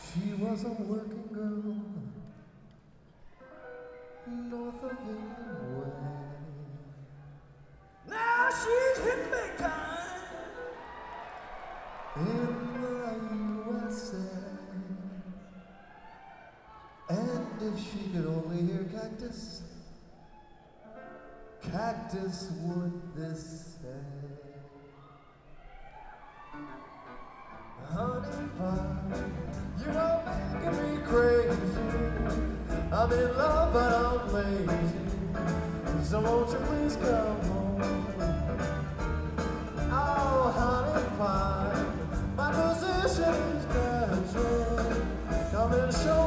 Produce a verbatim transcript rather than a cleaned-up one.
She was a working girl north of England way. Now she's hit big time in the U S A. And if she could only hear Cactus, Cactus would this say. Honey pie, you're making me crazy. I'm in love but I'm lazy. So won't you please come home? Oh, honey pie, my position's casual. Come and show